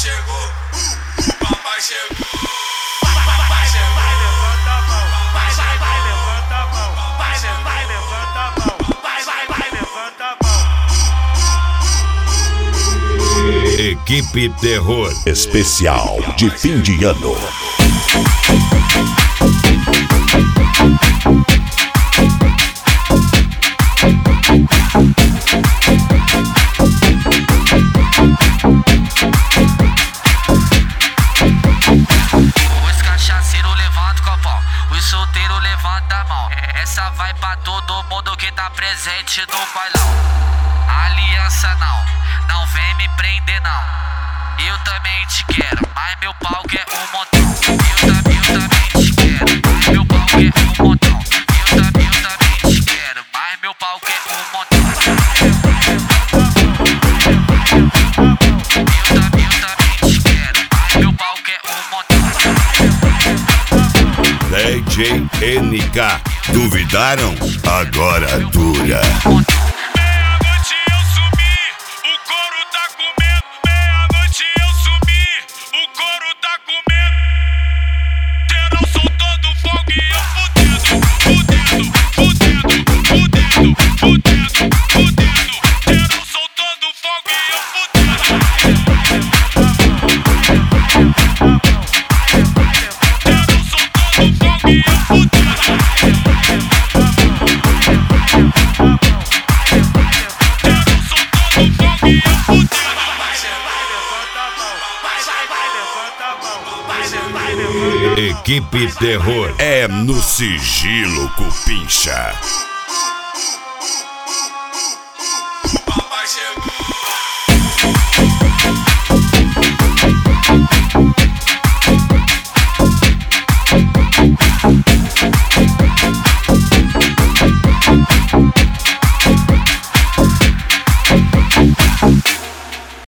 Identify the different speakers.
Speaker 1: chegou, o papai chegou.
Speaker 2: Vai, levanta a mão. Vai, levanta a mão. Vai, levanta a mão. Vai, levanta a mão.
Speaker 3: Equipe Terror
Speaker 4: Especial de fim de ano.
Speaker 5: Os cachaceiros levanta o copão, os solteiros levanta a mão. Essa vai pra todo mundo que tá presente no bailão. Aliança não vem me prender não. Eu também te quero, mas meu pau quer um montão. Eu também te quero, mas meu pau quer um montão. Eu também te quero, mas meu pau quer um montão. Eu também te quero, mas meu pau quer um montão.
Speaker 3: DJ NK. Duvidaram? Agora dura.
Speaker 2: Meia-noite eu sumi, o couro tá comendo. Meia-noite eu sumi, o couro tá comendo. Geral soltando fogo e eu fudendo. Geral soltando fogo e eu fudendo. Geral soltando fogo e eu fudendo.
Speaker 3: Equipe Terror é no sigilo, Cupincha.